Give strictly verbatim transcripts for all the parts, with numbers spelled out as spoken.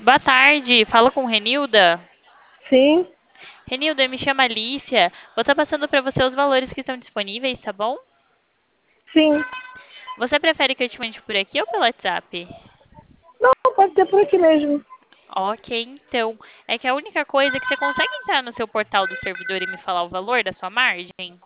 Boa tarde, falo com Renilda. Sim, Renilda, me chama Alicia. Vou estar passando para você os valores que estão disponíveis, tá bom? sim. Você prefere que eu te mande por aqui ou pelo WhatsApp? Não, pode ser por aqui mesmo. Ok, então. É que a única coisa é que você consegue entrar no seu portal do servidor e me falar o valor da sua margem?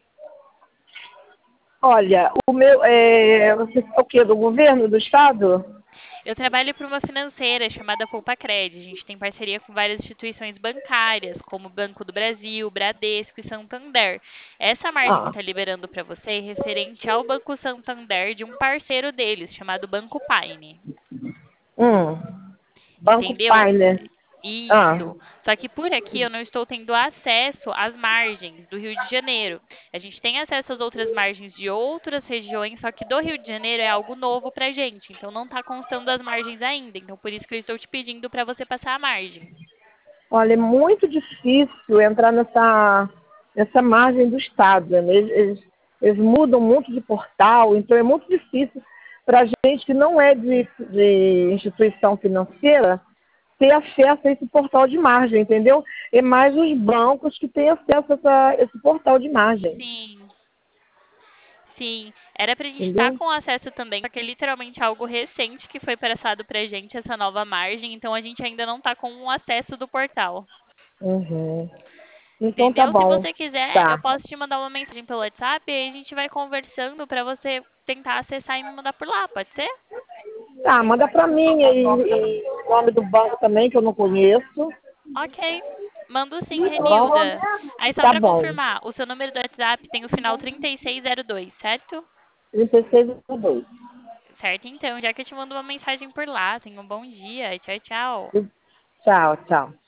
Olha, o meu, é, você é o quê? Do governo, do estado? Eu trabalho para uma financeira chamada Poupa Cred. A gente tem parceria com várias instituições bancárias, como Banco do Brasil, Bradesco e Santander. Essa margem que Ah, está liberando para você é referente ao Banco Santander de um parceiro deles, chamado Banco Paine. hum, Banco Entendeu? Pioneer. Ah, Isso. Só que por aqui eu não estou tendo acesso às margens do Rio de Janeiro. A gente tem acesso às outras margens de outras regiões, só que do Rio de Janeiro é algo novo pra gente. Então não está constando as margens ainda. Então por isso que eu estou te pedindo para você passar a margem. olha, é muito difícil entrar nessa, nessa margem do estado, né? Eles, eles, eles mudam muito de portal, então é muito difícil para a gente que não é de, de instituição financeira ter acesso a esse portal de margem, entendeu? É mais os bancos que têm acesso a essa- esse portal de margem, Sim, sim. Era pra gente estar entendeu? com acesso também, porque é literalmente algo recente que foi passado pra gente, essa nova margem. Então a gente ainda não está com o acesso do portal. Uhum. Então tá Entendeu? Se bom. você quiser, eu Tá. posso te mandar uma mensagem pelo WhatsApp e aí a gente vai conversando para você tentar acessar e me mandar por lá, pode ser? Tá, manda pra mim e, e o nome do banco também, que eu não conheço. Ok. Mando sim, Tá bom? Renilda. Aí só Tá para bom. confirmar, o seu número do WhatsApp tem o final trinta e seis zero dois, certo? trinta e seis e dois. Certo, então, já que eu te mando uma mensagem por lá, tenha um bom dia. Tchau, tchau. Tchau, tchau.